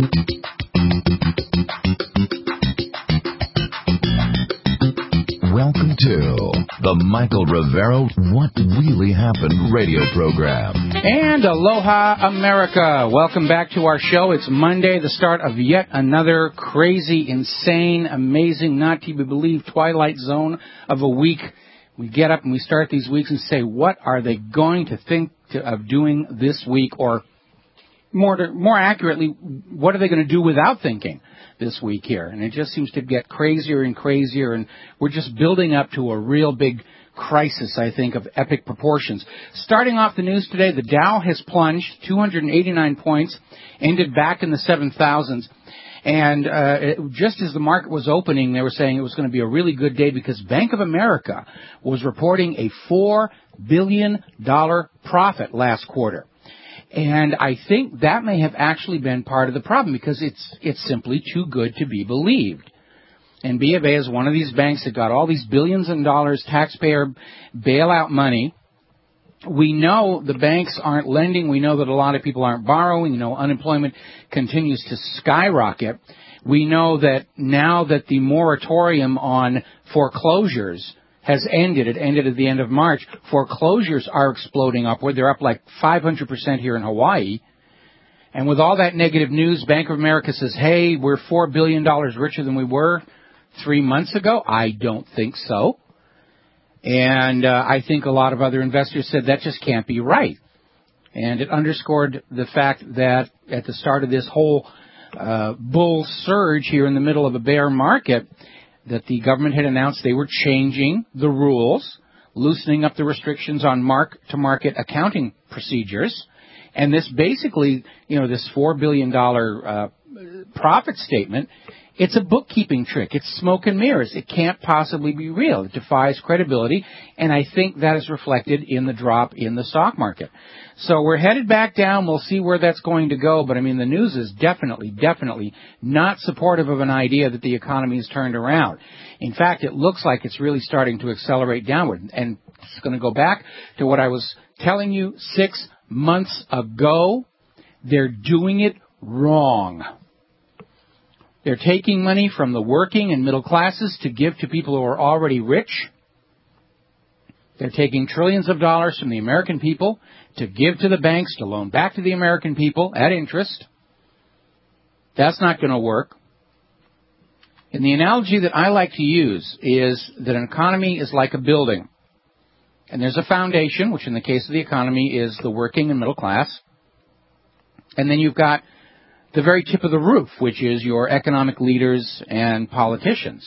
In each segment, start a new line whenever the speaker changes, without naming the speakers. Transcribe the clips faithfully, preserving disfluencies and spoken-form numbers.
Welcome to the Michael Rivero What Really Happened radio program.
And aloha, America. Welcome back to our show. It's Monday, the start of yet another crazy, insane, amazing, not to be believed twilight zone of a week. We get up and we start these weeks and say, what are they going to think to, of doing this week? Or more, to, more accurately, what are they going to do without thinking this week here? And it just seems to get crazier and crazier, and we're just building up to a real big crisis, I think, of epic proportions. Starting off the news today, the Dow has plunged two hundred eighty-nine points, ended back in the seven thousands. And uh, it, just as the market was opening, they were saying it was going to be a really good day because Bank of America was reporting a four billion dollars profit last quarter. And I think that may have actually been part of the problem because it's it's simply too good to be believed. And B of A is one of these banks that got all these billions of dollars taxpayer bailout money. We know the banks aren't lending. We know that a lot of people aren't borrowing. You know, unemployment continues to skyrocket. We know that now that the moratorium on foreclosures has ended, it ended at the end of March, foreclosures are exploding upward. They're up like five hundred percent here in Hawaii. And with all that negative news, Bank of America says, hey, we're four billion dollars richer than we were three months ago. I don't think so. And uh, I think a lot of other investors said that just can't be right. And it underscored the fact that at the start of this whole uh, bull surge here in the middle of a bear market, that the government had announced they were changing the rules, loosening up the restrictions on mark-to-market accounting procedures. And this basically, you know, this four billion dollars uh, profit statement, it's a bookkeeping trick. It's smoke and mirrors. It can't possibly be real. It defies credibility, and I think that is reflected in the drop in the stock market. So we're headed back down. We'll see where that's going to go, but I mean, the news is definitely, definitely not supportive of an idea that the economy has turned around. In fact, it looks like it's really starting to accelerate downward, and it's going to go back to what I was telling you six months ago. They're doing it wrong. They're taking money from the working and middle classes to give to people who are already rich. They're taking trillions of dollars from the American people to give to the banks to loan back to the American people at interest. That's not going to work. And the analogy that I like to use is that an economy is like a building. And there's a foundation, which in the case of the economy is the working and middle class. And then you've got the very tip of the roof, which is your economic leaders and politicians.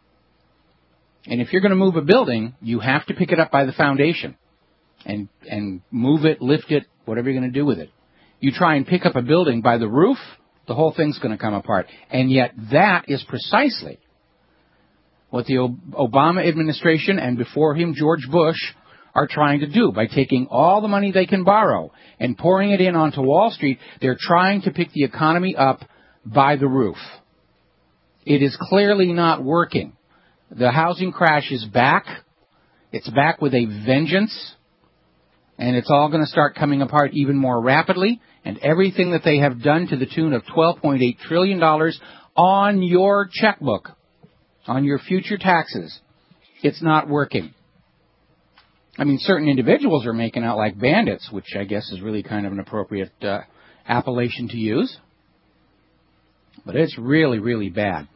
And if you're going to move a building, you have to pick it up by the foundation and and move it, lift it, whatever you're going to do with it. You try and pick up a building by the roof, the whole thing's going to come apart. And yet that is precisely what the Obama administration and before him George Bush are trying to do by taking all the money they can borrow and pouring it in onto Wall Street. They're trying to pick the economy up by the roof. It is clearly not working. The housing crash is back. It's back with a vengeance. And it's all going to start coming apart even more rapidly. And everything that they have done to the tune of twelve point eight trillion dollars on your checkbook, on your future taxes, it's not working. I mean, certain individuals are making out like bandits, which I guess is really kind of an appropriate uh, appellation to use. But it's really, really bad.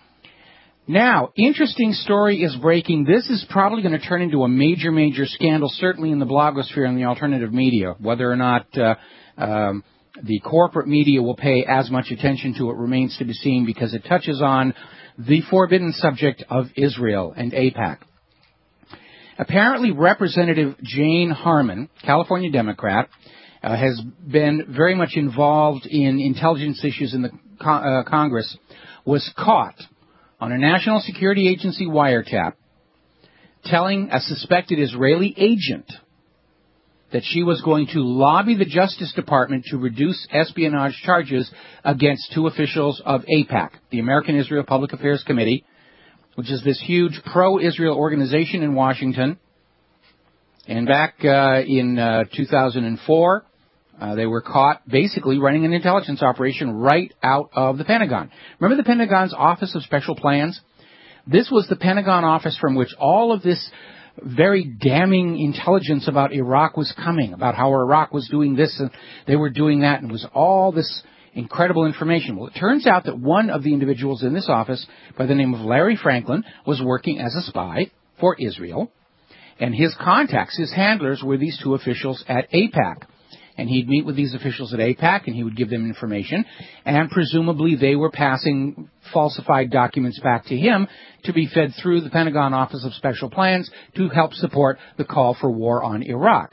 Now, interesting story is breaking. This is probably going to turn into a major, major scandal, certainly in the blogosphere and the alternative media. Whether or not uh, um, the corporate media will pay as much attention to it remains to be seen because it touches on the forbidden subject of Israel and AIPAC. Apparently, Representative Jane Harman, California Democrat, uh, has been very much involved in intelligence issues in the con- uh, Congress, was caught on a National Security Agency wiretap telling a suspected Israeli agent that she was going to lobby the Justice Department to reduce espionage charges against two officials of AIPAC, the American Israel Public Affairs Committee, which is this huge pro-Israel organization in Washington. And back uh, in uh, two thousand four, Uh, they were caught basically running an intelligence operation right out of the Pentagon. Remember the Pentagon's Office of Special Plans? This was the Pentagon office from which all of this very damning intelligence about Iraq was coming, about how Iraq was doing this and they were doing that, and it was all this incredible information. Well, it turns out that one of the individuals in this office, by the name of Larry Franklin, was working as a spy for Israel, and his contacts, his handlers, were these two officials at AIPAC. And he'd meet with these officials at AIPAC, and he would give them information, and presumably they were passing falsified documents back to him to be fed through the Pentagon Office of Special Plans to help support the call for war on Iraq.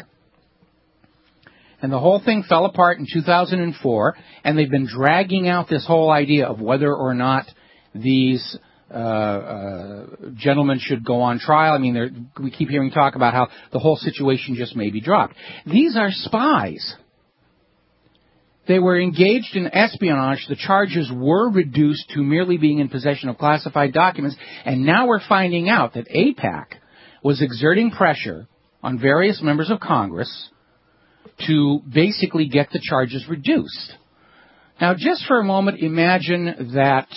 And the whole thing fell apart in two thousand four, and they've been dragging out this whole idea of whether or not these uh, uh, gentlemen should go on trial. I mean, we keep hearing talk about how the whole situation just may be dropped. These are spies. They were engaged in espionage. The charges were reduced to merely being in possession of classified documents, and now we're finding out that AIPAC was exerting pressure on various members of Congress to basically get the charges reduced. Now, just for a moment, imagine that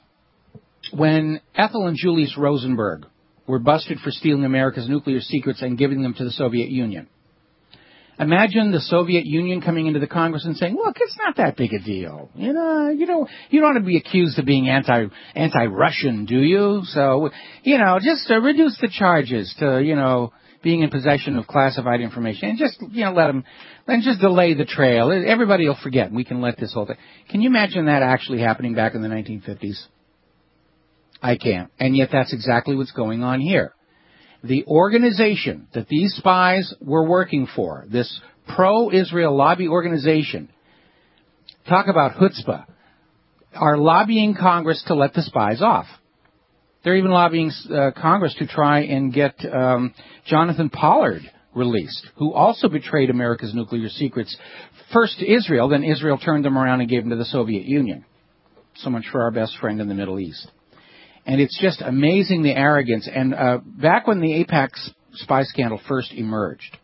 when Ethel and Julius Rosenberg were busted for stealing America's nuclear secrets and giving them to the Soviet Union. Imagine the Soviet Union coming into the Congress and saying, look, it's not that big a deal. You know, you don't, you don't want to be accused of being anti, anti-Russian, do you? So, you know, just uh, reduce the charges to, you know, being in possession of classified information, and just, you know, let them, and just delay the trail. Everybody will forget, and we can let this whole thing. Can you imagine that actually happening back in the nineteen fifties? I can't. And yet that's exactly what's going on here. The organization that these spies were working for, this pro-Israel lobby organization, talk about chutzpah, are lobbying Congress to let the spies off. They're even lobbying uh, Congress to try and get um, Jonathan Pollard released, who also betrayed America's nuclear secrets, first to Israel, then Israel turned them around and gave them to the Soviet Union. So much for our best friend in the Middle East. And it's just amazing the arrogance. And uh, back when the AIPAC spy scandal first emerged,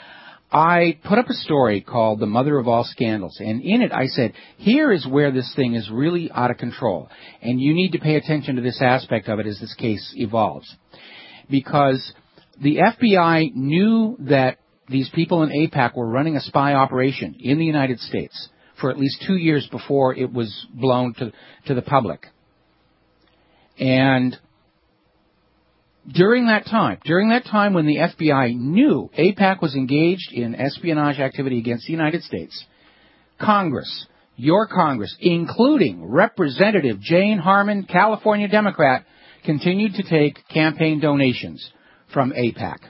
I put up a story called The Mother of All Scandals, and in it I said, here is where this thing is really out of control, and you need to pay attention to this aspect of it as this case evolves. Because the F B I knew that these people in AIPAC were running a spy operation in the United States for at least two years before it was blown to, to the public. And During that time, during that time when the F B I knew AIPAC was engaged in espionage activity against the United States, Congress, your Congress, including Representative Jane Harman, California Democrat, continued to take campaign donations from AIPAC.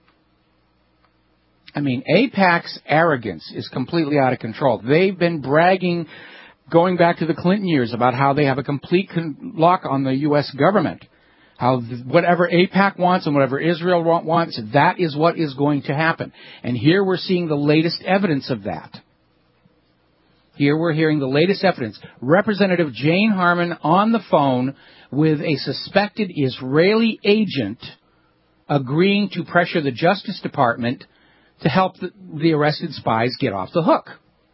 I mean, AIPAC's arrogance is completely out of control. They've been bragging, going back to the Clinton years, about how they have a complete con- lock on the U S government. How th- whatever AIPAC wants and whatever Israel want, wants, that is what is going to happen. And here we're seeing the latest evidence of that. Here we're hearing the latest evidence. Representative Jane Harman on the phone with a suspected Israeli agent agreeing to pressure the Justice Department to help the, the arrested spies get off the hook.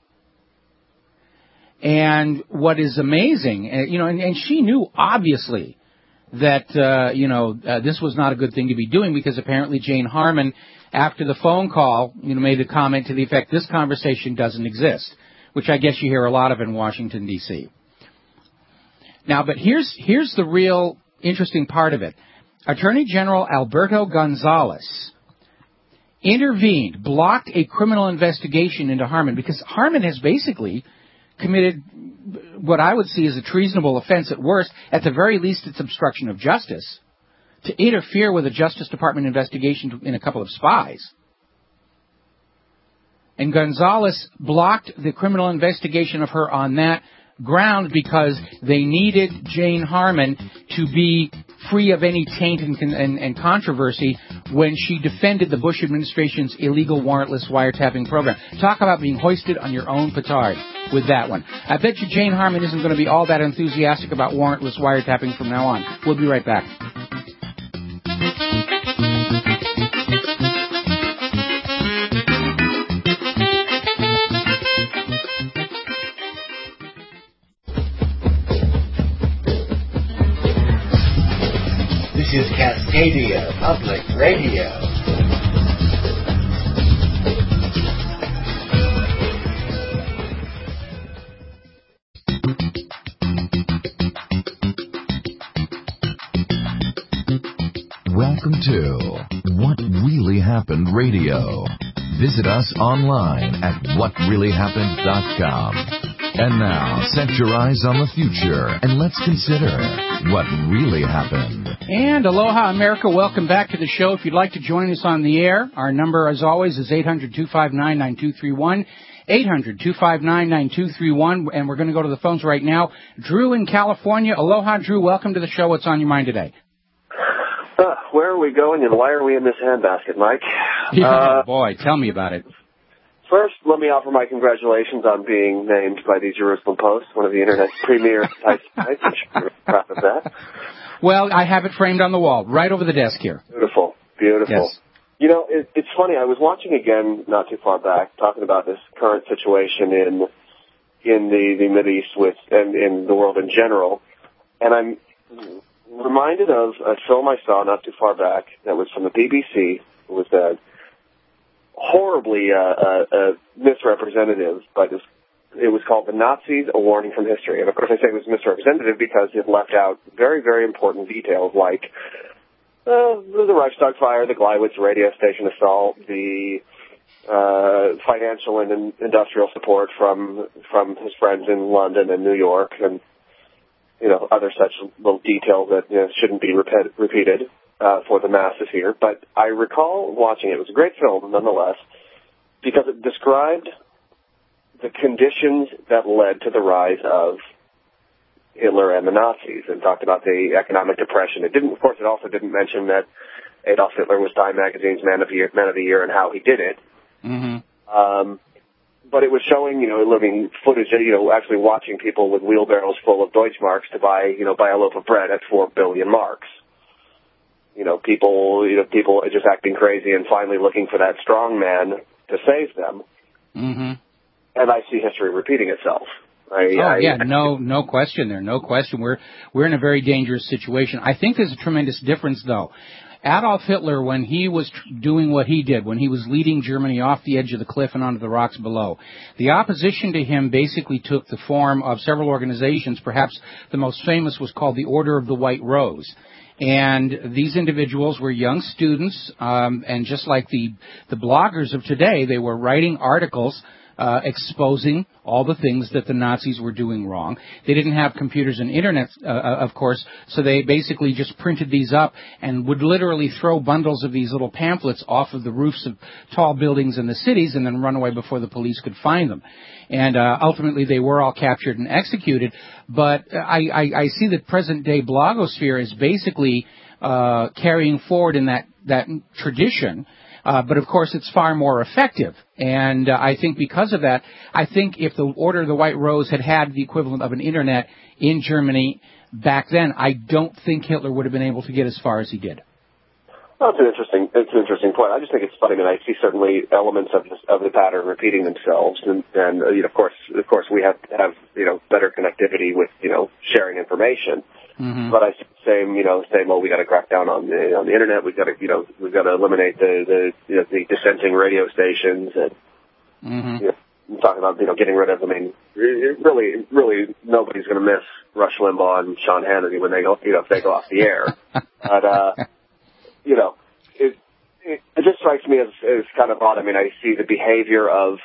And what is amazing, uh, you know, and, and she knew, obviously, that, uh, you know, uh, this was not a good thing to be doing, because apparently Jane Harman, after the phone call, you know, made a comment to the effect, this conversation doesn't exist, which I guess you hear a lot of in Washington, D C Now, but here's, here's the real interesting part of it. Attorney General Alberto Gonzales intervened, blocked a criminal investigation into Harman, because Harman has basically committed what I would see as a treasonable offense at worst. At the very least, it's obstruction of justice, to interfere with a Justice Department investigation in a couple of spies. And Gonzales blocked the criminal investigation of her on that ground because they needed Jane Harman to be free of any taint and, and, and controversy when she defended the Bush administration's illegal warrantless wiretapping program. Talk about being hoisted on your own petard with that one. I bet you Jane Harman isn't going to be all that enthusiastic about warrantless wiretapping from now on. We'll be right back.
is Cascadia Public Radio.
Welcome to What Really Happened Radio. Visit us online at what really happened dot com. And now, set your eyes on the future and let's consider what really happened.
And aloha, America. Welcome back to the show. If you'd like to join us on the air, our number, as always, is eight hundred, two five nine, nine two three one. eight hundred, two five nine, nine two three one. And we're going to go to the phones right now. Drew in California. Aloha, Drew. Welcome to the show. What's on your mind today?
Uh, where are we going and why are we in this handbasket, Mike?
Yeah,
uh,
boy, tell me about it.
First, let me offer my congratulations on being named by the Jerusalem Post, one of the Internet's premier sites. I'm really proud of that.
Well, I have it framed on the wall, right over the desk here.
Beautiful, beautiful.
Yes.
You know, it, it's funny, I was watching again not too far back, talking about this current situation in in the, the Mideast with, and in the world in general, and I'm reminded of a film I saw not too far back that was from the B B C. It was uh, horribly uh, uh, uh, misrepresentative, but it was, it was called The Nazis, A Warning from History. And, of course, I say it was misrepresentative because it left out very, very important details like uh, the Reichstag fire, the Gleiwitz radio station assault, the uh, financial and in- industrial support from from his friends in London and New York, and you know, other such little details that you know, shouldn't be repeat, repeated uh, for the masses here. But I recall watching it. It was a great film, nonetheless, because it described the conditions that led to the rise of Hitler and the Nazis and talked about the economic depression. It didn't, of course, it also didn't mention that Adolf Hitler was Time Magazine's Man of the Year, Man of the Year and how he did it.
Mm-hmm.
Um, But it was showing, you know, living footage, you know, actually watching people with wheelbarrows full of Deutschmarks to buy, you know, buy a loaf of bread at four billion marks. You know, people, you know, people just acting crazy and finally looking for that strong man to save them.
Mm-hmm.
And I see history repeating itself. I,
oh
I,
yeah, no, no question there, no question. We're we're in a very dangerous situation. I think there's a tremendous difference, though. Adolf Hitler, when he was doing what he did, when he was leading Germany off the edge of the cliff and onto the rocks below, the opposition to him basically took the form of several organizations. Perhaps the most famous was called the Order of the White Rose. And these individuals were young students, um, and just like the, the bloggers of today, they were writing articles Uh, exposing all the things that the Nazis were doing wrong. They didn't have computers and internet, uh, of course, so they basically just printed these up and would literally throw bundles of these little pamphlets off of the roofs of tall buildings in the cities and then run away before the police could find them. And uh, ultimately they were all captured and executed. But I, I, I see that present-day blogosphere is basically uh, carrying forward in that, that tradition. Uh, but, of course, it's far more effective. And uh, I think because of that, I think if the Order of the White Rose had had the equivalent of an Internet in Germany back then, I don't think Hitler would have been able to get as far as he did.
Well, it's an interesting, it's an interesting point. I just think it's funny. I mean, I see certainly elements of this, of the pattern repeating themselves, and, and uh, you know, of course, of course, we have have you know better connectivity with you know sharing information. Mm-hmm. But I see the same, you know, same. Oh, we got to crack down on the on the internet. We got to, you know, we've got to eliminate the the you know, the dissenting radio stations, and mm-hmm. you know, talking about you know getting rid of. I mean, really, really, nobody's going to miss Rush Limbaugh and Sean Hannity when they go, you know, if they go off the air. But uh, you know, it, it it just strikes me as as kind of odd. I mean, I see the behavior of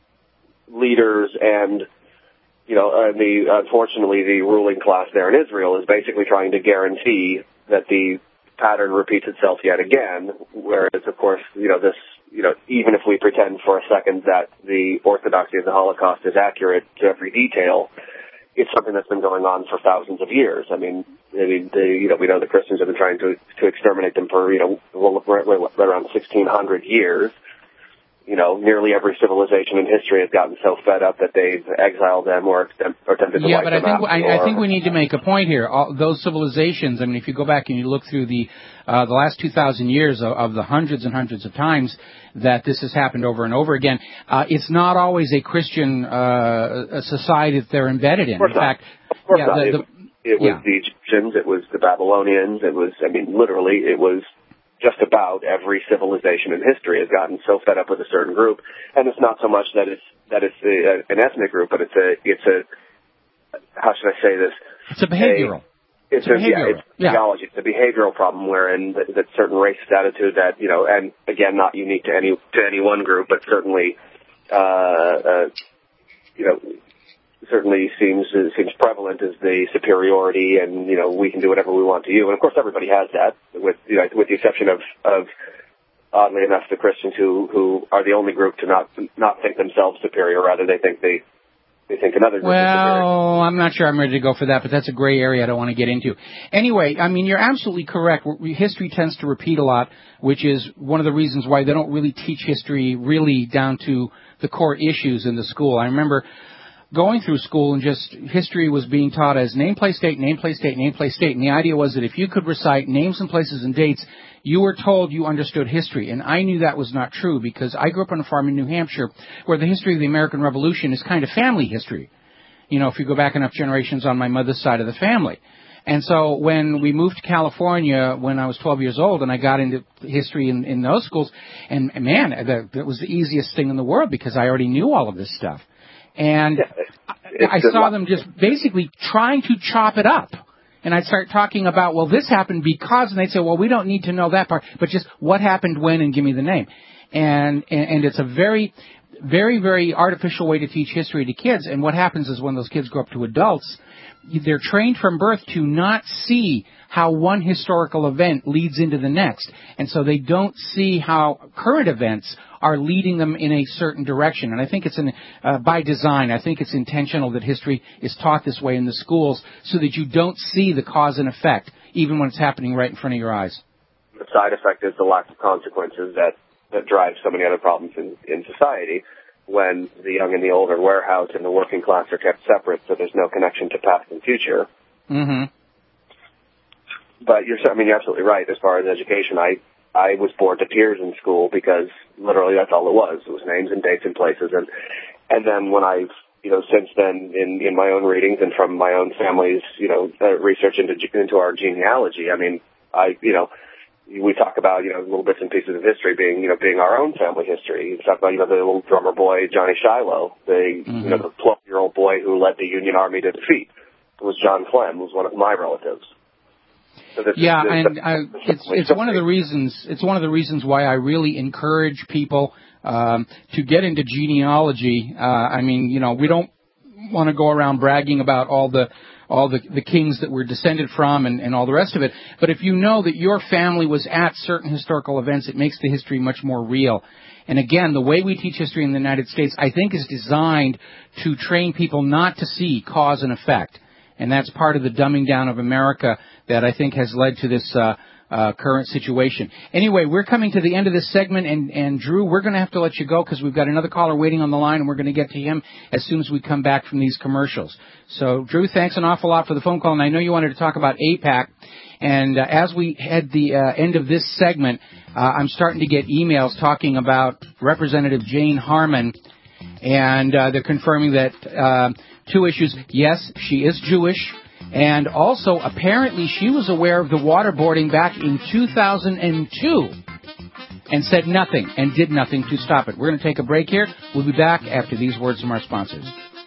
leaders and. You know, uh, the unfortunately, the ruling class there in Israel is basically trying to guarantee that the pattern repeats itself yet again. Whereas, of course, you know, this, you know, even if we pretend for a second that the orthodoxy of the Holocaust is accurate to every detail, it's something that's been going on for thousands of years. I mean, I mean, the, you know, we know the Christians have been trying to to exterminate them for, you know, right, right around sixteen hundred years. You know, nearly every civilization in history has gotten so fed up that they've exiled them or, or attempted to
yeah,
wipe
but I
them
think
out.
I,
or,
I think we need to make a point here. All those civilizations. I mean, if you go back and you look through the uh, the last two thousand years of, of the hundreds and hundreds of times that this has happened over and over again, uh, it's not always a Christian uh, a society that they're embedded in.
Of course
in fact,
not. Of course
yeah,
not.
the, the,
It was
yeah.
the Egyptians. It was the Babylonians. It was, I mean, literally, it was just about every civilization in history has gotten so fed up with a certain group, and it's not so much that it's that it's a, an ethnic group, but it's a it's a how should I say this?
It's a behavioral.
A, it's,
it's a behavioral.
Yeah, it's
yeah.
theology. It's a behavioral problem wherein that, that certain racist attitude that you know, and again, not unique to any to any one group, but certainly, uh, uh, you know. certainly seems seems prevalent as the superiority, and you know we can do whatever we want to you. And of course, everybody has that, with you know, with the exception of, of oddly enough, the Christians who, who are the only group to not not think themselves superior. Rather, they think they they think another group
well,
is superior.
Well, I'm not sure I'm ready to go for that, but that's a gray area I don't want to get into. Anyway, I mean, you're absolutely correct. History tends to repeat a lot, which is one of the reasons why they don't really teach history really down to the core issues in the school. I remember going through school and just history was being taught as name, place, date, name, place, date, name, place, date. And the idea was that if you could recite names and places and dates, you were told you understood history. And I knew that was not true because I grew up on a farm in New Hampshire where the history of the American Revolution is kind of family history. You know, if you go back enough generations on my mother's side of the family. And so when we moved to California when I was twelve years old and I got into history in, in those schools, and, and man, that, that was the easiest thing in the world because I already knew all of this stuff. And
yeah,
I saw them just basically trying to chop it up. And I'd start talking about, well, this happened because, and they'd say, well, we don't need to know that part, but just what happened when and give me the name. And, and, and it's a very, very, very artificial way to teach history to kids. And what happens is when those kids grow up to adults, they're trained from birth to not see how one historical event leads into the next. And so they don't see how current events are leading them in a certain direction. And I think it's an, uh, by design. I think it's intentional that history is taught this way in the schools so that you don't see the cause and effect, even when it's happening right in front of your eyes.
The side effect is the lack of consequences that, that drives so many other problems in, in society. When the young and the old are warehoused and the working class are kept separate, so there's no connection to past and future.
Mm-hmm.
But you're, I mean, you're absolutely right. As far as education, I, I was bored to tears in school because literally that's all it was. It was names and dates and places. And, and then when I've, you know, since then in, in my own readings and from my own family's, you know, uh, research into, into our genealogy, I mean, I, you know, we talk about, you know, little bits and pieces of history being, you know, being our own family history. We talk about, you know, the little drummer boy, Johnny Shiloh, the, mm-hmm. you know, the twelve-year-old boy who led the Union Army to defeat. It was John Clem, who was one of my relatives. So this
yeah,
is, this,
and I, it's it's one of the reasons it's one of the reasons why I really encourage people um, to get into genealogy. Uh, I mean, you know, we don't want to go around bragging about all the all the, the kings that we're descended from and, and all the rest of it. But if you know that your family was at certain historical events, it makes the history much more real. And again, the way we teach history in the United States, I think, is designed to train people not to see cause and effect. And that's part of the dumbing down of America that I think has led to this uh, uh, current situation. Anyway, we're coming to the end of this segment, and, and Drew, we're going to have to let you go because we've got another caller waiting on the line, and we're going to get to him as soon as we come back from these commercials. So, Drew, thanks an awful lot for the phone call, and I know you wanted to talk about AIPAC. And uh, as we head the uh, end of this segment, uh, I'm starting to get emails talking about Representative Jane Harman, and uh, they're confirming that uh, two issues. Yes, she is Jewish, and also apparently she was aware of the waterboarding back in two thousand two and said nothing and did nothing to stop it. We're going to take a break here. We'll be back after these words from our sponsors.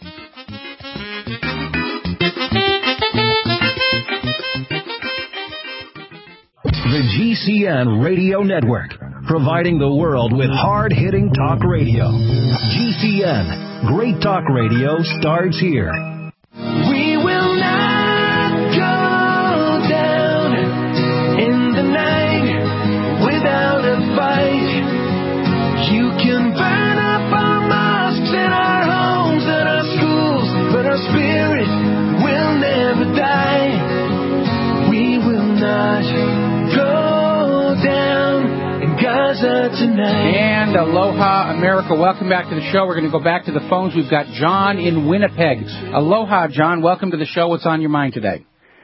The G C N Radio Network, providing the world with hard-hitting talk radio. G C N, great talk radio starts here.
We will not go down in the night without a fight. You can burn up our mosques and our homes and our schools, but our spirit will never die. We will not go down in Gaza tonight.
And aloha, America. Welcome back to the show. We're going to go back to the phones. We've got John in Winnipeg. Aloha, John. Welcome to the show. What's on your mind today?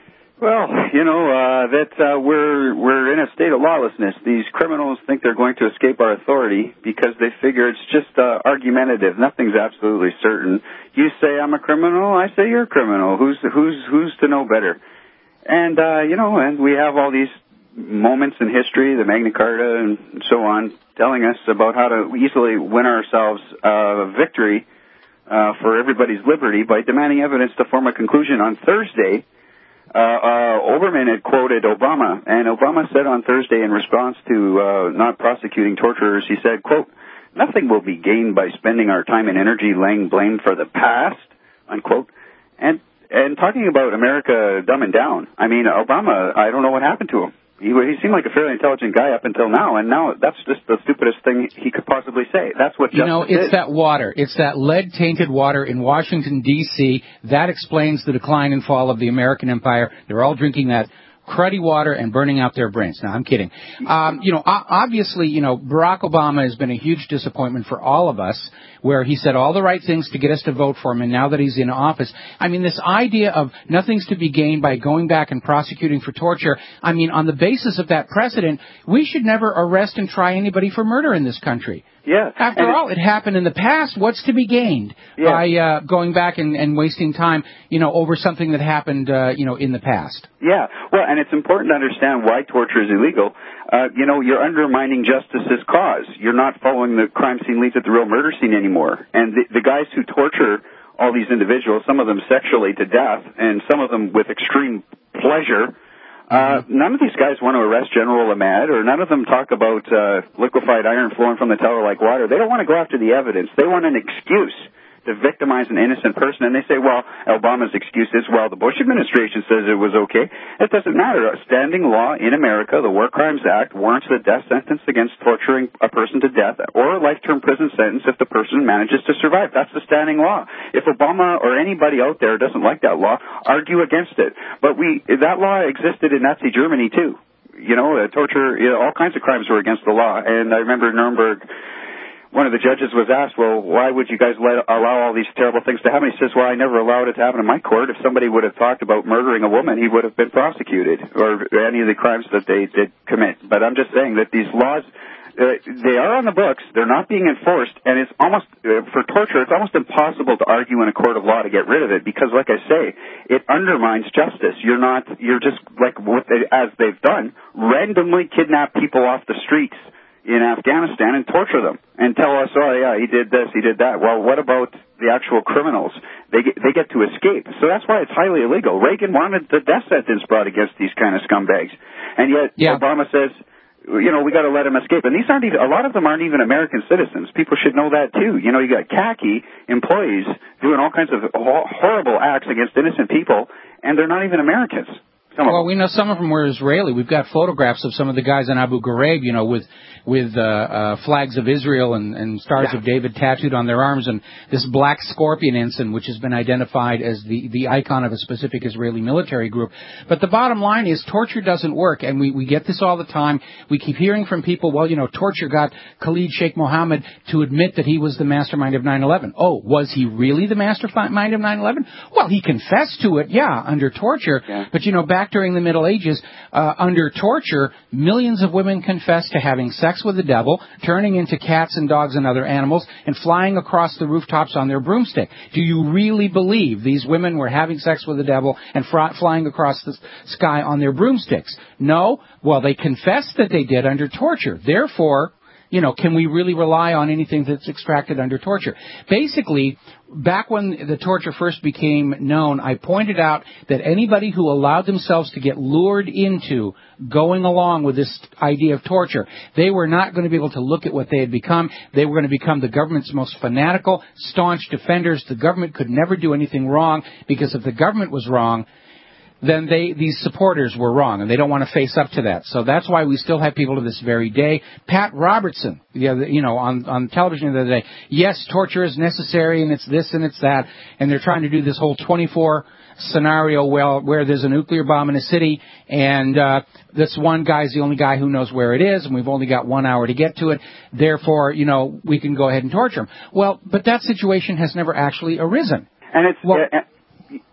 Well, you know, uh, that uh, we're we're in a state of lawlessness. These criminals think they're going to escape our authority because they figure it's just uh, argumentative. Nothing's absolutely certain. You say I'm a criminal, I say you're a criminal. Who's who's who's to know better? And uh, you know, and we have all these moments in history, the Magna Carta and so on, telling us about how to easily win ourselves a victory uh, for everybody's liberty by demanding evidence to form a conclusion. On Thursday, Uh, uh, Oberman had quoted Obama, and Obama said on Thursday in response to uh, not prosecuting torturers, he said, quote, "Nothing will be gained by spending our time and energy laying blame for the past," unquote. And and talking about America dumbing down, I mean, Obama, I don't know what happened to him. He, he seemed like a fairly intelligent guy up until now, and now that's just the stupidest thing he could possibly say. That's what
you know. It's
is.
that water. It's that lead-tainted water in Washington D C That explains the decline and fall of the American empire. They're all drinking that cruddy water and burning out their brains. Now, I'm kidding. Um, you know, obviously, you know, Barack Obama has been a huge disappointment for all of us, where he said all the right things to get us to vote for him, and now that he's in office, I mean, this idea of nothing's to be gained by going back and prosecuting for torture, I mean, on the basis of that precedent, we should never arrest and try anybody for murder in this country.
Yeah.
After all, it, it happened in the past. What's to be gained yeah. by uh, going back and, and wasting time, you know, over something that happened, uh, you know, in the past?
Yeah. Well, and it's important to understand why torture is illegal. Uh, you know, you're undermining justice's cause. You're not following the crime scene leads at the real murder scene anymore. And the, the guys who torture all these individuals, some of them sexually to death, and some of them with extreme pleasure, Uh, none of these guys want to arrest General Ahmad, or none of them talk about uh, liquefied iron flowing from the tower like water. They don't want to go after the evidence. They want an excuse to victimize an innocent person, and they say, well, Obama's excuse is, well, the Bush administration says it was okay. It doesn't matter. A standing law in America, the War Crimes Act, warrants the death sentence against torturing a person to death or a life-term prison sentence if the person manages to survive. That's the standing law. If Obama or anybody out there doesn't like that law, argue against it. But we that law existed in Nazi Germany, too. You know, uh, torture, you know, all kinds of crimes were against the law. And I remember Nuremberg, one of the judges was asked, well, why would you guys let, allow all these terrible things to happen? He says, well, I never allowed it to happen in my court. If somebody would have talked about murdering a woman, he would have been prosecuted, or any of the crimes that they did commit. But I'm just saying that these laws, uh, they are on the books, they're not being enforced, and it's almost, uh, for torture, it's almost impossible to argue in a court of law to get rid of it, because, like I say, it undermines justice. You're not, you're just, like, what they, as they've done, randomly kidnap people off the streets in Afghanistan and torture them and tell us, oh, yeah, he did this, he did that. Well, what about the actual criminals? They get, they get to escape. So that's why it's highly illegal. Reagan wanted the death sentence brought against these kind of scumbags. And yet yeah. Obama says, you know, we got to let them escape. And these aren't even, a lot of them aren't even American citizens. People should know that, too. You know, you got khaki employees doing all kinds of horrible acts against innocent people, and they're not even Americans.
Well, we know some of them were Israeli. We've got photographs of some of the guys in Abu Ghraib, you know, with with uh, uh, flags of Israel and, and stars yeah. of David tattooed on their arms, and this black scorpion ensign, which has been identified as the, the icon of a specific Israeli military group. But the bottom line is torture doesn't work, and we, we get this all the time. We keep hearing from people, well, you know, torture got Khalid Sheikh Mohammed to admit that he was the mastermind of nine eleven. Oh, was he really the mastermind of nine eleven? Well, he confessed to it, yeah, under torture. Yeah. But, you know, back during the Middle Ages, uh, under torture, millions of women confessed to having sex with the devil, turning into cats and dogs and other animals, and flying across the rooftops on their broomstick. Do you really believe these women were having sex with the devil and fr- flying across the sky on their broomsticks? No? Well, they confessed that they did under torture. Therefore, you know, can we really rely on anything that's extracted under torture? Basically, back when the torture first became known, I pointed out that anybody who allowed themselves to get lured into going along with this idea of torture, they were not going to be able to look at what they had become. They were going to become the government's most fanatical, staunch defenders. The government could never do anything wrong, because if the government was wrong, then they, these supporters were wrong, and they don't want to face up to that. So that's why we still have people to this very day. Pat Robertson, the other, you know, on, on television the other day, yes, torture is necessary, and it's this and it's that, and they're trying to do this whole twenty-four scenario where, where there's a nuclear bomb in a city, and uh, this one guy's the only guy who knows where it is, and we've only got one hour to get to it. Therefore, you know, we can go ahead and torture him. Well, but that situation has never actually arisen.
And it's...
Well,
uh,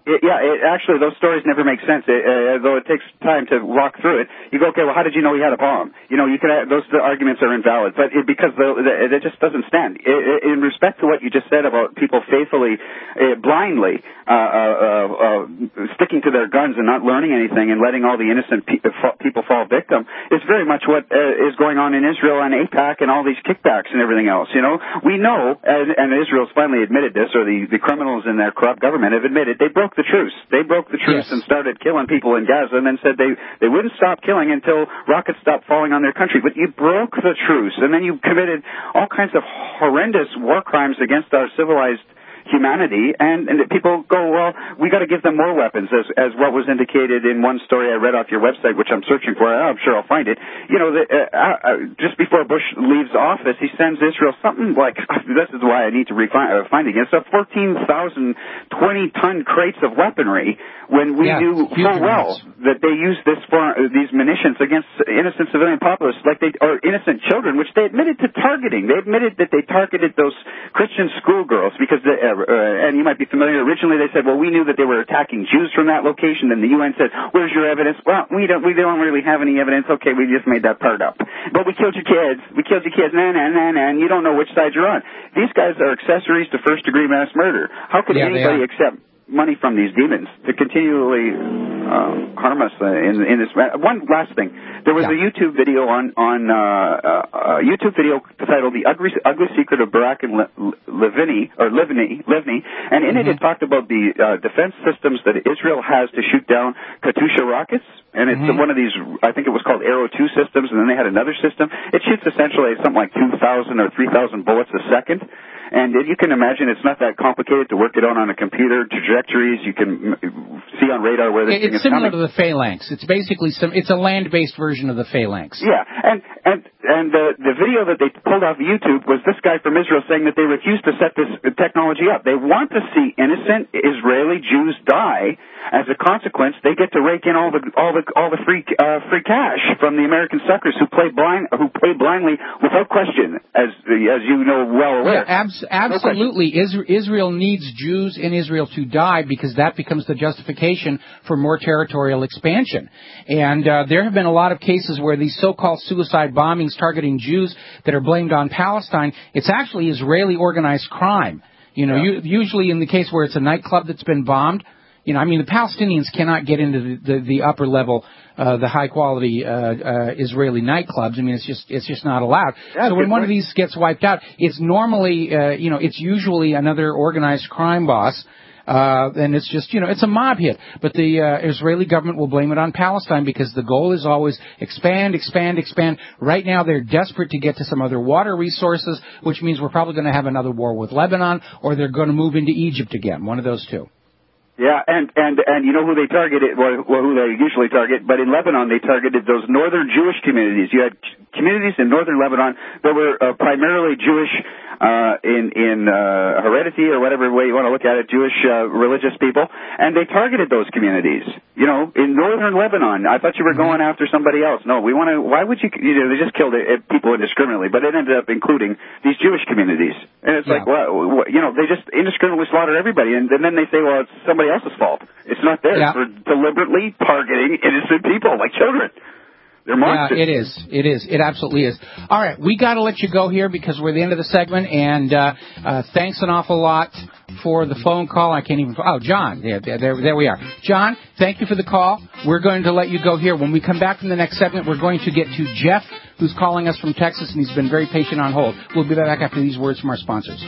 It, yeah, it, actually, those stories never make sense. It, uh, though it takes time to walk through it. You go, okay, well, how did you know he had a bomb? You know, you can have, those the arguments are invalid, but it, because the, the, it just doesn't stand. It, it, in respect to what you just said about people faithfully, uh, blindly uh, uh, uh, sticking to their guns and not learning anything and letting all the innocent pe- people fall victim, is very much what uh, is going on in Israel and AIPAC and all these kickbacks and everything else. You know, we know, and, and Israel's finally admitted this, or the, the criminals in their corrupt government have admitted they broke the truce. They broke the truce yes. and started killing people in Gaza and then said they, they wouldn't stop killing until rockets stopped falling on their country. But you broke the truce, and then you committed all kinds of horrendous war crimes against our civilized humanity, and, and people go, well, we got to give them more weapons, as as what was indicated in one story I read off your website, which I'm searching for. I'm sure I'll find it. You know, the, uh, uh, just before Bush leaves office, he sends Israel something like, this is why I need to refine, uh, find it again, so fourteen thousand twenty-ton crates of weaponry, when we yeah, knew full well that they used this for uh, these munitions against innocent civilian populace, like they, or innocent children, which they admitted to targeting. They admitted that they targeted those Christian schoolgirls because the uh, Uh, and you might be familiar. Originally, they said, "Well, we knew that they were attacking Jews from that location." Then the U N said, "Where's your evidence?" Well, we don't. We don't really have any evidence. Okay, we just made that part up. But we killed your kids. We killed your kids. Nah, nah, nah, nah. And you don't know which side you're on. These guys are accessories to first-degree mass murder. How could yeah, anybody accept money from these demons to continually uh, harm us uh, in, in this? One last thing. There was yeah. a YouTube video on on uh, uh, a YouTube video titled "The Ugly, Ugly Secret of Barak and Livni," or Livni, Livni, and in mm-hmm. it it talked about the uh, defense systems that Israel has to shoot down Katyusha rockets. And it's mm-hmm. one of these, I think it was called Arrow two systems, and then they had another system. It shoots essentially something like two thousand or three thousand bullets a second. And you can imagine it's not that complicated to work it out on a computer, trajectories. You can see on radar where this
it's
thing is
similar
coming.
to the Phalanx. It's basically some, it's a land-based version of the Phalanx.
Yeah, and and and the the video that they pulled off YouTube was this guy from Israel saying that they refuse to set this technology up. They want to see innocent Israeli Jews die. As a consequence, they get to rake in all the all the all the free uh, free cash from the American suckers who play blind who play blindly without question, as as you know well aware.
Yeah, abs- absolutely. No Israel needs Jews in Israel to die because that becomes the justification for more territorial expansion. And uh, there have been a lot of cases where these so-called suicide bombings targeting Jews that are blamed on Palestine, it's actually Israeli organized crime. You know, yeah. you, usually in the case where it's a nightclub that's been bombed. You know, I mean, the Palestinians cannot get into the, the, the upper level, uh, the high quality uh, uh, Israeli nightclubs. I mean, it's just it's just not allowed. Yeah, so when one point. of these gets wiped out, it's normally, uh, you know, it's usually another organized crime boss, uh, and it's just, you know, it's a mob hit. But the uh, Israeli government will blame it on Palestine because the goal is always expand, expand, expand. Right now, they're desperate to get to some other water resources, which means we're probably going to have another war with Lebanon, or they're going to move into Egypt again. One of those two.
Yeah, and, and, and you know who they targeted, well, who they usually target, but in Lebanon they targeted those northern Jewish communities. You had communities in northern Lebanon that were uh, primarily Jewish uh, in, in uh, heredity or whatever way you want to look at it, Jewish uh, religious people, and they targeted those communities. You know, in northern Lebanon, I thought you were going after somebody else. No, we want to, why would you, you know, they just killed it, people indiscriminately, but it ended up including these Jewish communities. And it's yeah. like, well, you know, they just indiscriminately slaughter everybody, and, and then they say, well, it's somebody else's fault. It's not theirs yeah. for deliberately targeting innocent people like children. They're monsters.
Yeah, it is. It is. It absolutely is. All right, we got to let you go here because we're at the end of the segment, and uh, uh, thanks an awful lot for the phone call. I can't even. Oh, John. Yeah, there, there we are. John, thank you for the call. We're going to let you go here. When we come back from the next segment, we're going to get to Jeff, who's calling us from Texas, and he's been very patient on hold. We'll be back after these words from our sponsors.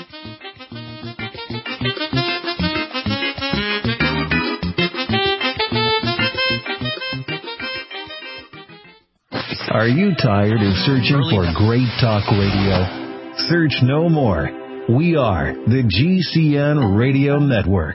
Are you tired of searching for great talk radio? Search no more. We are the G C N Radio Network.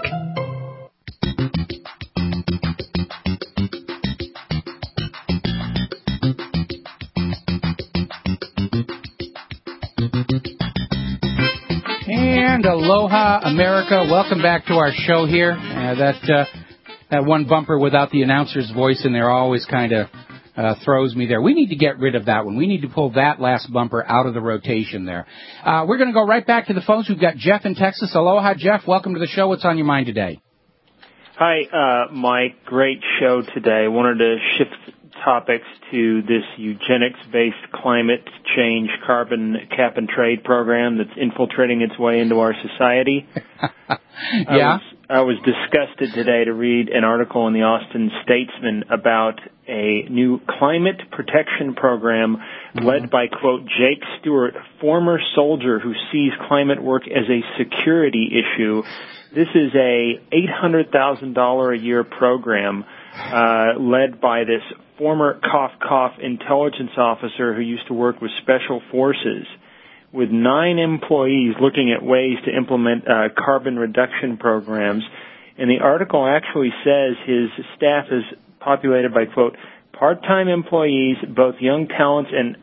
And aloha, America. Welcome back to our show here. Uh, that uh, that one bumper without the announcer's voice in there always kind of Uh, throws me there. We need to get rid of that one. We need to pull that last bumper out of the rotation there. Uh, we're going to go right back to the phones. We've got Jeff in Texas. Aloha, Jeff. Welcome to the show. What's on your mind today?
Hi, uh, Mike. Great show today. I wanted to shift topics to this eugenics-based climate change carbon cap and trade program that's infiltrating its way into our society.
yeah.
I was, I was disgusted today to read an article in the Austin Statesman about a new climate protection program mm-hmm. led by, quote, Jake Stewart, former soldier who sees climate work as a security issue. This is a eight hundred thousand dollars a year program uh, led by this former cough cough intelligence officer who used to work with special forces, with nine employees looking at ways to implement uh, carbon reduction programs. And the article actually says his staff is populated by, quote, part-time employees, both young talents and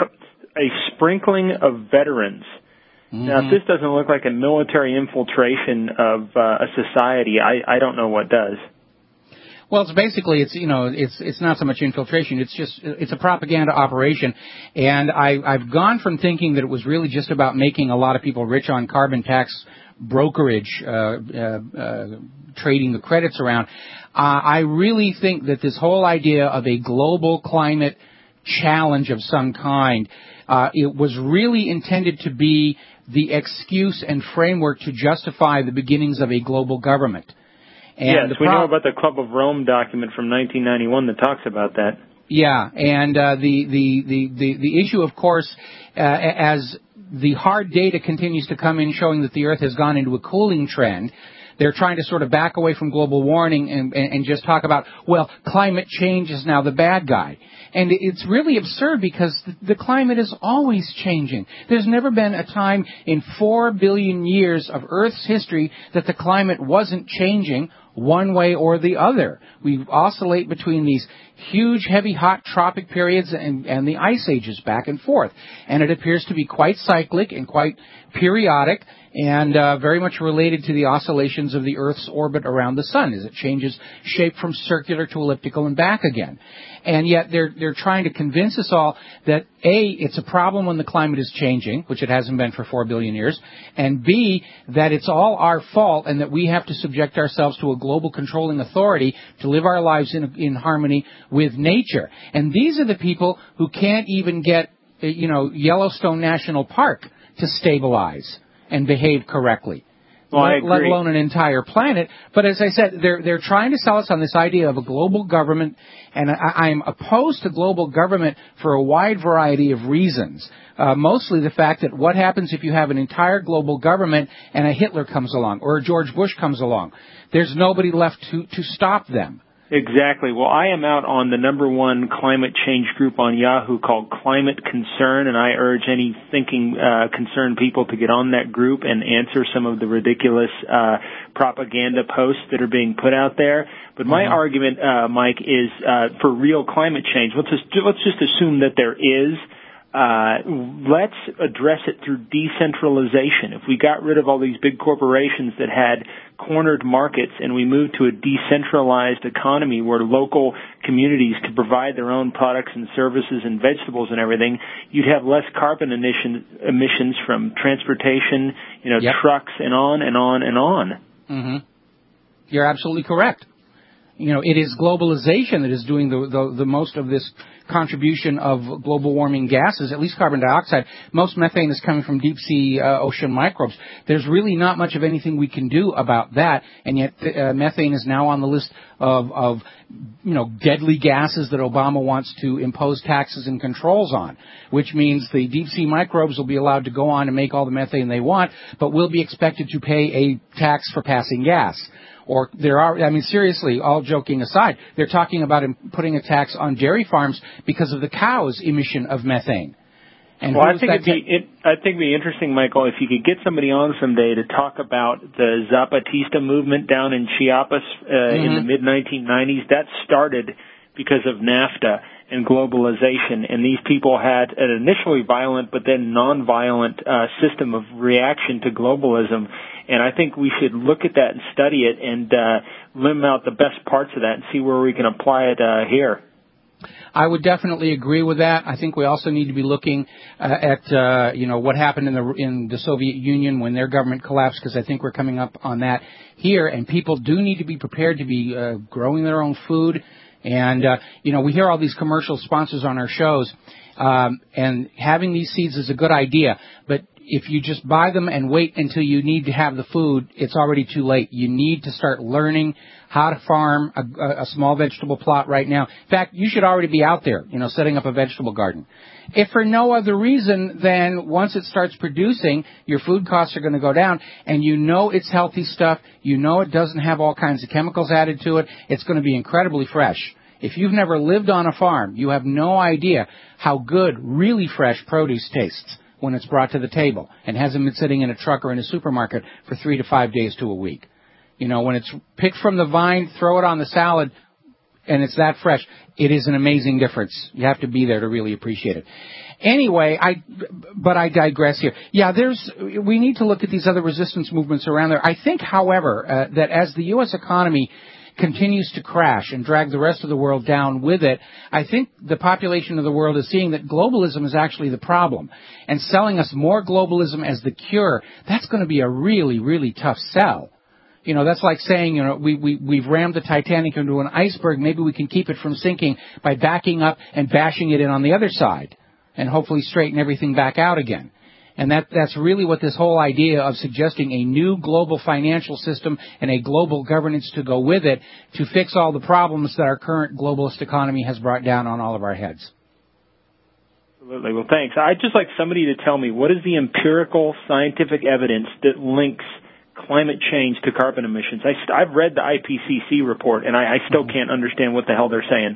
a sprinkling of veterans. Mm-hmm. Now, if this doesn't look like a military infiltration of uh, a society, I, I don't know what does.
Well, it's basically, it's, you know, it's, it's not so much infiltration. It's just, it's a propaganda operation. And I, I've gone from thinking that it was really just about making a lot of people rich on carbon tax brokerage, uh, uh, uh trading the credits around. Uh, I really think that this whole idea of a global climate challenge of some kind, uh, it was really intended to be the excuse and framework to justify the beginnings of a global government. And
yes, we pro- know about the Club of Rome document from nineteen ninety-one that talks about that.
Yeah, and uh, the, the, the, the, the issue, of course, uh, as the hard data continues to come in showing that the Earth has gone into a cooling trend, they're trying to sort of back away from global warming and, and, and just talk about, well, climate change is now the bad guy. And it's really absurd because the climate is always changing. There's never been a time in four billion years of Earth's history that the climate wasn't changing one way or the other. We oscillate between these huge, heavy, hot tropic periods and, and the ice ages back and forth. And it appears to be quite cyclic and quite periodic and uh, very much related to the oscillations of the Earth's orbit around the sun as it changes shape from circular to elliptical and back again. And yet they're they're trying to convince us all that A, it's a problem when the climate is changing, which it hasn't been for four billion years, and B, that it's all our fault and that we have to subject ourselves to a global controlling authority to live our lives in in harmony with nature. And these are the people who can't even get, you know, Yellowstone National Park to stabilize and behave correctly.
Well,
let, let alone an entire planet. But as I said, they're they're trying to sell us on this idea of a global government, and I, I'm opposed to global government for a wide variety of reasons. Uh, mostly the fact that what happens if you have an entire global government and a Hitler comes along or a George Bush comes along? There's nobody left to, to stop them.
Exactly. Well, I am out on the number one climate change group on Yahoo called Climate Concern, and I urge any thinking, uh, concerned people to get on that group and answer some of the ridiculous, uh, propaganda posts that are being put out there. But my mm-hmm. argument, uh, Mike, is, uh, for real climate change. Let's just, let's just assume that there is. Uh, let's address it through decentralization. If we got rid of all these big corporations that had cornered markets and we moved to a decentralized economy where local communities could provide their own products and services and vegetables and everything, you'd have less carbon emission, emissions from transportation, you know,
yep.
trucks and on and on and on.
Mm-hmm. You're absolutely correct. You know, it is globalization that is doing the, the, the most of this contribution of global warming gases, at least carbon dioxide. Most methane is coming from deep sea uh, ocean microbes. There's really not much of anything we can do about that, and yet uh, methane is now on the list of, of, you know, deadly gases that Obama wants to impose taxes and controls on, which means the deep sea microbes will be allowed to go on and make all the methane they want, but will be expected to pay a tax for passing gas. Or there are, I mean, seriously, all joking aside, they're talking about putting a tax on dairy farms because of the cows' emission of methane. And
well, I think it'd be, it, I think it'd be interesting, Michael, if you could get somebody on someday to talk about the Zapatista movement down in Chiapas uh, mm-hmm. in the mid nineteen nineties. That started because of NAFTA and globalization, and these people had an initially violent but then nonviolent uh, system of reaction to globalism. And I think we should look at that and study it and uh, limb out the best parts of that and see where we can apply it uh, here.
I would definitely agree with that. I think we also need to be looking uh, at, uh, you know, what happened in the in the Soviet Union when their government collapsed, because I think we're coming up on that here, and people do need to be prepared to be uh, growing their own food. And, uh, you know, we hear all these commercial sponsors on our shows, um, and having these seeds is a good idea, but if you just buy them and wait until you need to have the food, it's already too late. You need to start learning how to farm a, a small vegetable plot right now. In fact, you should already be out there, you know, setting up a vegetable garden. If for no other reason than once it starts producing, your food costs are going to go down, and you know it's healthy stuff. You know it doesn't have all kinds of chemicals added to it. It's going to be incredibly fresh. If you've never lived on a farm, you have no idea how good really fresh produce tastes when it's brought to the table and hasn't been sitting in a truck or in a supermarket for three to five days to a week. You know, when it's picked from the vine, throw it on the salad, and it's that fresh, it is an amazing difference. You have to be there to really appreciate it. Anyway, I, but I digress here. Yeah, there's, we need to look at these other resistance movements around there. I think, however, uh, that as the U S economy continues to crash and drag the rest of the world down with it, I think the population of the world is seeing that globalism is actually the problem. And selling us more globalism as the cure, that's going to be a really, really tough sell. You know, that's like saying, you know, we, we, we've rammed the Titanic into an iceberg. Maybe we can keep it from sinking by backing up and bashing it in on the other side and hopefully straighten everything back out again. And that, that's really what this whole idea of suggesting a new global financial system and a global governance to go with it to fix all the problems that our current globalist economy has brought down on all of our heads.
Absolutely. Well, thanks. I'd just like somebody to tell me, what is the empirical scientific evidence that links climate change to carbon emissions? I, I've read the I P C C report, and I, I still can't understand what the hell they're saying.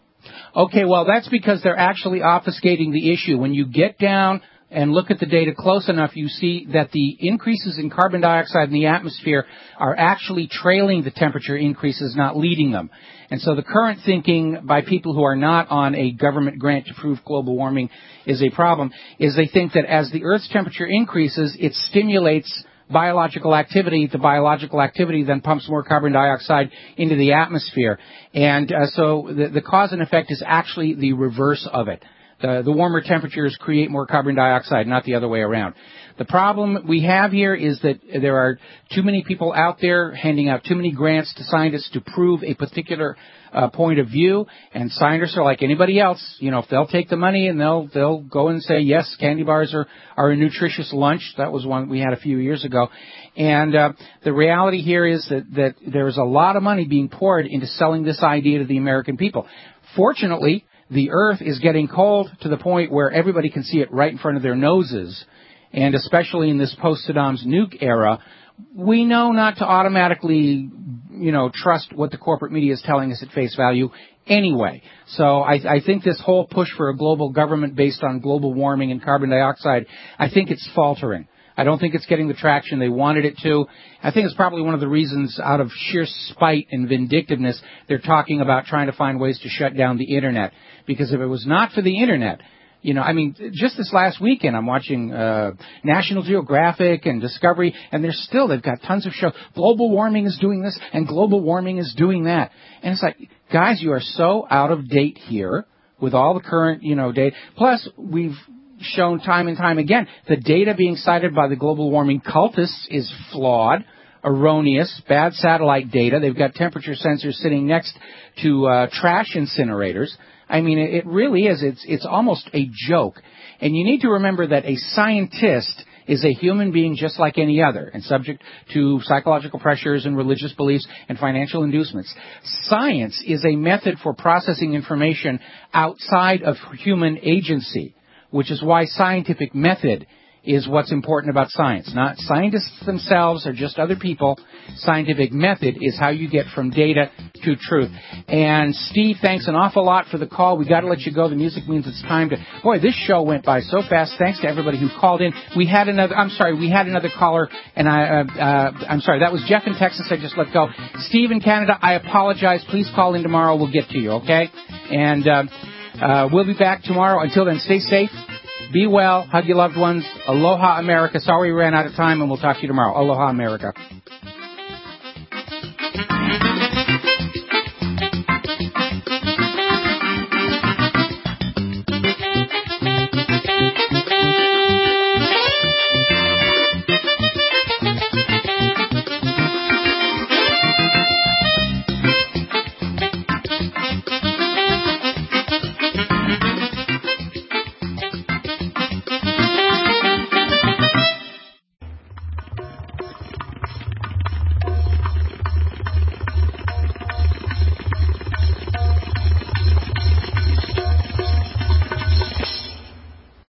Okay, well, that's because they're actually obfuscating the issue. When you get down and look at the data close enough, you see that the increases in carbon dioxide in the atmosphere are actually trailing the temperature increases, not leading them. And so the current thinking by people who are not on a government grant to prove global warming is a problem, is they think that as the Earth's temperature increases, it stimulates biological activity. The biological activity then pumps more carbon dioxide into the atmosphere. And uh, so the, the cause and effect is actually the reverse of it. The, the warmer temperatures create more carbon dioxide, not the other way around. The problem we have here is that there are too many people out there handing out too many grants to scientists to prove a particular uh, point of view, and scientists are like anybody else. You know, if they'll take the money and they'll they'll go and say, yes, candy bars are, are a nutritious lunch. That was one we had a few years ago. And uh, the reality here is that, that there's a lot of money being poured into selling this idea to the American people. Fortunately, the Earth is getting cold to the point where everybody can see it right in front of their noses. And especially in this post-Saddam's nuke era, we know not to automatically, you know, trust what the corporate media is telling us at face value anyway. So I, I think this whole push for a global government based on global warming and carbon dioxide, I think it's faltering. I don't think it's getting the traction they wanted it to. I think it's probably one of the reasons, out of sheer spite and vindictiveness, they're talking about trying to find ways to shut down the Internet. Because if it was not for the Internet, you know, I mean, just this last weekend, I'm watching uh, National Geographic and Discovery, and they're still, they've got tons of shows. Global warming is doing this, and global warming is doing that. And it's like, guys, you are so out of date here with all the current, you know, data. Plus, we've shown time and time again, the data being cited by the global warming cultists is flawed, erroneous, bad satellite data. They've got temperature sensors sitting next to uh, trash incinerators. I mean, it really is. It's it's almost a joke. And you need to remember that a scientist is a human being just like any other and subject to psychological pressures and religious beliefs and financial inducements. Science is a method for processing information outside of human agency, which is why scientific method is what's important about science. Not scientists themselves are just other people. Scientific method is how you get from data to truth. And Steve, thanks an awful lot for the call. We got to let you go. The music means it's time to. Boy, this show went by so fast. Thanks to everybody who called in. We had another. I'm sorry, we had another caller, and I. Uh, uh, I'm sorry, that was Jeff in Texas. I just let go. Steve in Canada, I apologize. Please call in tomorrow. We'll get to you. Okay? And uh, uh, we'll be back tomorrow. Until then, stay safe. Be well. Hug your loved ones. Aloha, America. Sorry we ran out of time, and we'll talk to you tomorrow. Aloha, America.
Bye.